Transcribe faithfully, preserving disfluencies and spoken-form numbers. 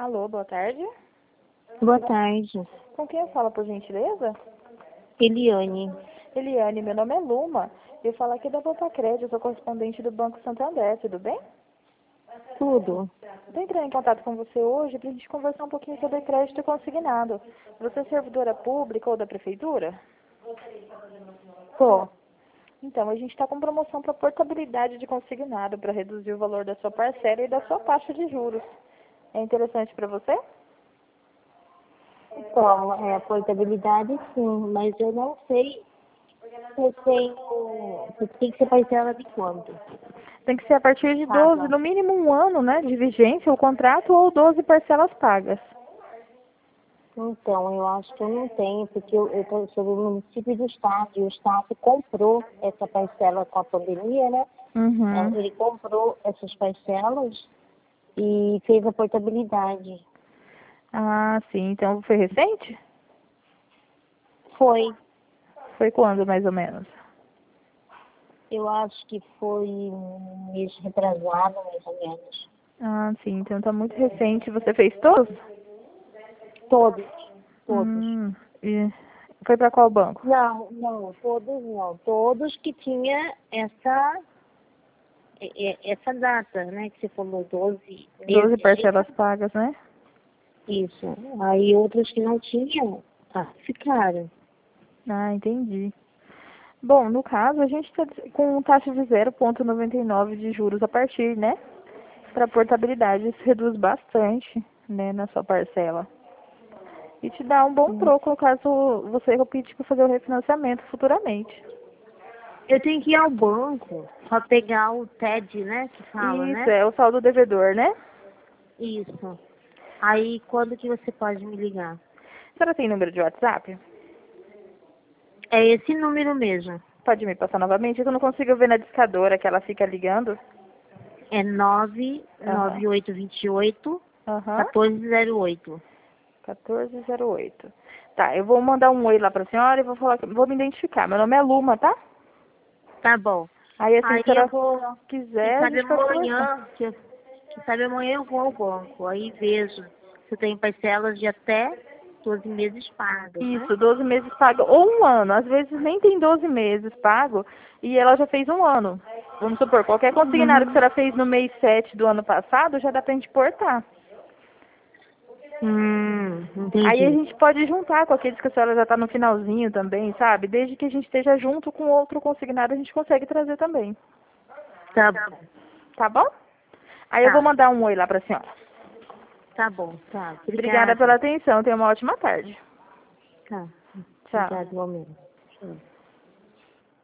Alô, boa tarde. Boa tarde. Com quem eu falo, por gentileza? Eliane. Eliane, meu nome é Luma. Eu falo aqui da Volta Crédito, eu sou correspondente do Banco Santander, tudo bem? Tudo. Estou entrando em contato com você hoje para a gente conversar um pouquinho sobre crédito consignado. Você é servidora pública ou da prefeitura? Tô. Então, a gente está com promoção para portabilidade de consignado, para reduzir o valor da sua parcela e da sua taxa de juros. É interessante para você? Então, é, portabilidade sim, mas eu não sei se eu tenho. Se tem que ser parcela de quanto? Tem que ser a partir de doze, Paga. no mínimo um ano, né, de vigência, o contrato, ou doze parcelas pagas. Então, eu acho que eu não tenho, porque eu estou sobre o município do estado, e o estado comprou essa parcela com a pandemia, né? Uhum. É, ele comprou essas parcelas e fez a portabilidade. Ah, sim. Então, foi recente? Foi. Foi quando, mais ou menos? Eu acho que foi um mês retrasado, mais ou menos. Ah, sim. Então, tá muito recente. Você fez todos? Todos, todos. Hum. E foi para qual banco? Não, não, todos não. Todos que tinha essa, e- e- essa data, né? Que você falou, doze doze meses. parcelas pagas, né? Isso. Aí outros que não tinham, ah, ficaram. Ah, entendi. Bom, no caso, a gente está com taxa de zero vírgula noventa e nove de juros a partir, né? Para portabilidade, isso reduz bastante, né, na sua parcela. E te dá um bom Hum. troco caso você opte por fazer o refinanciamento futuramente. Eu tenho que ir ao banco para pegar o T E D, né? Que fala, Isso, né? é o saldo devedor, né? Isso. Aí quando que você pode me ligar? A senhora tem número de WhatsApp? É esse número mesmo. Pode me passar novamente? Eu não consigo ver na discadora que ela fica ligando. É nove Aham. nove oito dois oito Aham. um quatro zero oito. quatorze zero oito. Tá, eu vou mandar um oi lá pra senhora e vou falar, vou me identificar. Meu nome é Luma, tá? Tá bom. Aí assim, Aí se a eu senhora vou, quem quiser, a sabe gente pode conversar. amanhã, que, quem sabe amanhã eu vou ao banco. Aí vejo se tem parcelas de até doze meses pagas, né? Isso, doze meses pago, ou um ano. Às vezes nem tem doze meses pago e ela já fez um ano. Vamos supor, qualquer consignado que a Hum, senhora fez no mês sete do ano passado, já dá pra gente portar. hum, Aí a entendi. gente pode juntar com aqueles que a senhora já está no finalzinho também, sabe? Desde que a gente esteja junto com outro consignado, a gente consegue trazer também. Tá bom, Tá bom? Aí eu vou tá, mandar um oi lá pra senhora. tá bom, tá. Obrigada pela Obrigada. atenção. Tenha uma ótima tarde. Tá, Tchau. obrigada, igualmente. Tchau.